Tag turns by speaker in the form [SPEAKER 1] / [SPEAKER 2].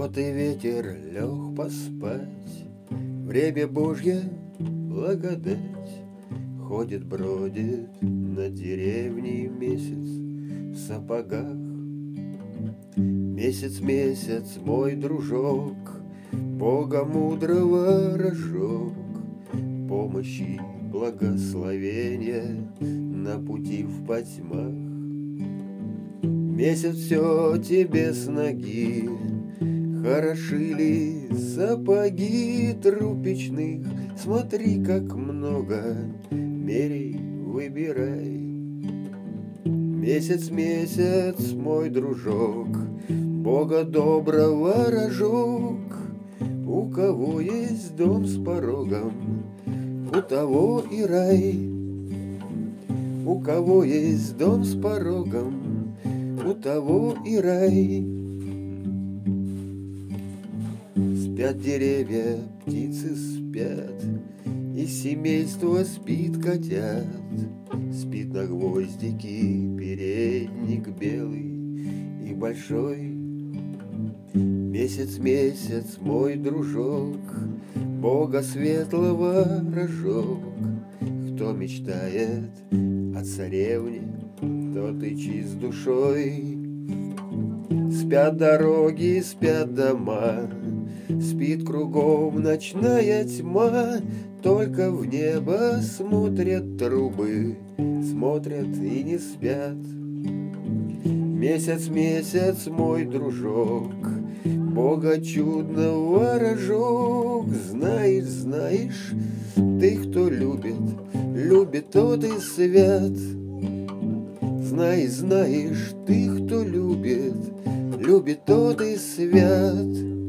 [SPEAKER 1] Вот и ветер лег поспать, время Божье благодать. Ходит, бродит над деревней месяц в сапогах. Месяц, месяц, мой дружок, Бога мудрого рожок, помощи, благословения на пути в потьмах. Месяц все тебе с ноги, хороши ли сапоги трупичных? Смотри, как много, мерей, выбирай. Месяц, месяц, мой дружок, Бога доброго рожок. У кого есть дом с порогом, у того и рай. У кого есть дом с порогом, у того и рай. Спят деревья, птицы спят, и семейство спит котят. Спит на гвоздике передник белый и большой. Месяц, месяц, мой дружок, Бога светлого рожок. Кто мечтает о царевне, тот и чист душой. Спят дороги, спят дома, спит кругом ночная тьма. Только в небо смотрят трубы, смотрят и не спят. Месяц, месяц, мой дружок, Бога чудного рожок. Знаешь, знаешь, ты, кто любит, любит, тот и свят. Знаешь, знаешь, ты, кто любит, любит, тот и свят.